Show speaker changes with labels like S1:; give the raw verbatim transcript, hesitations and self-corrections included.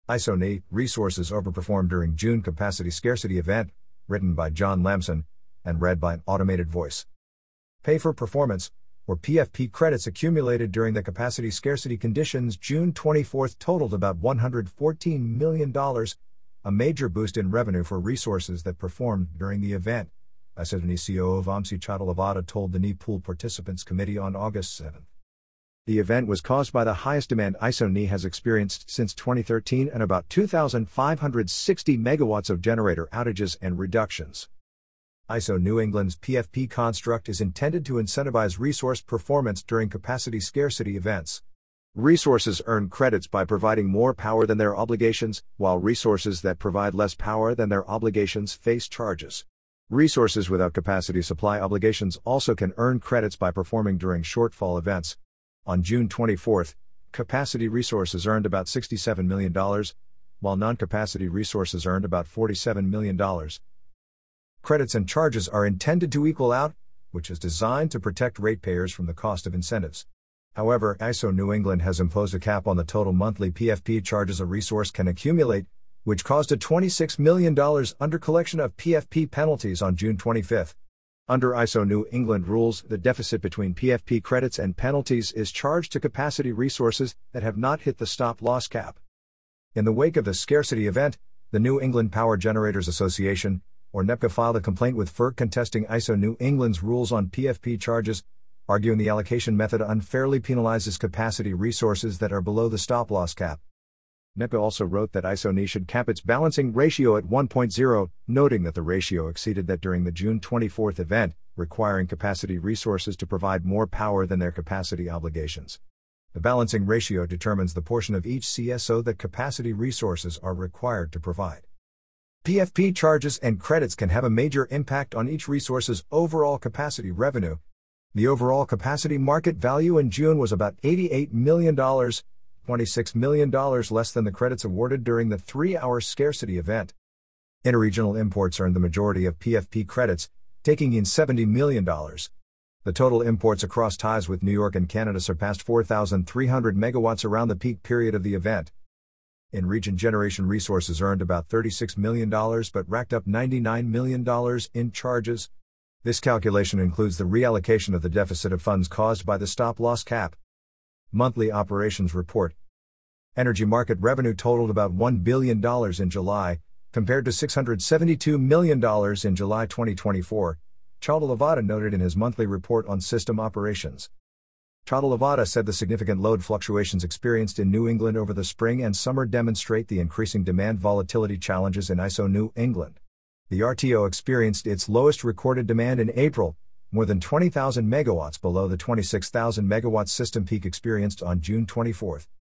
S1: ISO-N E Resources overperformed during June capacity scarcity event, written by John Lamson, and read by an automated voice. Pay for performance, or P F P credits accumulated during the capacity scarcity conditions June twenty-fourth totaled about one hundred fourteen million dollars, a major boost in revenue for resources that performed during the event, ISO-N E C O O Vamsi Chhattolavada told the N E Pool Participants Committee on August seventh. The event was caused by the highest demand ISO-N E has experienced since twenty thirteen and about two thousand five hundred sixty megawatts of generator outages and reductions. ISO New England's P F P construct is intended to incentivize resource performance during capacity scarcity events. Resources earn credits by providing more power than their obligations, while resources that provide less power than their obligations face charges. Resources without capacity supply obligations also can earn credits by performing during shortfall events. On June twenty-fourth, capacity resources earned about sixty-seven million dollars, while non-capacity resources earned about forty-seven million dollars. Credits and charges are intended to equal out, which is designed to protect ratepayers from the cost of incentives. However, ISO New England has imposed a cap on the total monthly P F P charges a resource can accumulate, which caused a twenty-six million dollars undercollection of P F P penalties on June twenty-fifth. Under ISO New England rules, the deficit between P F P credits and penalties is charged to capacity resources that have not hit the stop-loss cap. In the wake of the scarcity event, the New England Power Generators Association, or N E P C A, filed a complaint with F E R C contesting ISO New England's rules on P F P charges, arguing the allocation method unfairly penalizes capacity resources that are below the stop-loss cap. N E P C A also wrote that ISO-N E should cap its balancing ratio at one point zero, noting that the ratio exceeded that during the June twenty-fourth event, requiring capacity resources to provide more power than their capacity obligations. The balancing ratio determines the portion of each C S O that capacity resources are required to provide. P F P charges and credits can have a major impact on each resource's overall capacity revenue. The overall capacity market value in June was about eighty-eight million dollars, twenty-six million dollars less than the credits awarded during the three-hour scarcity event. Interregional imports earned the majority of P F P credits, taking in seventy million dollars. The total imports across ties with New York and Canada surpassed four thousand three hundred megawatts around the peak period of the event. In-region generation resources earned about thirty-six million dollars but racked up ninety-nine million dollars in charges. This calculation includes the reallocation of the deficit of funds caused by the stop-loss cap. Monthly operations report. Energy market revenue totaled about one billion dollars in July, compared to six hundred seventy-two million dollars in July twenty twenty-four, Chhattolavada noted in his monthly report on system operations. Chhattolavada said the significant load fluctuations experienced in New England over the spring and summer demonstrate the increasing demand volatility challenges in ISO New England. The R T O experienced its lowest recorded demand in April, more than twenty thousand megawatts below the twenty-six thousand megawatt system peak experienced on June twenty-fourth.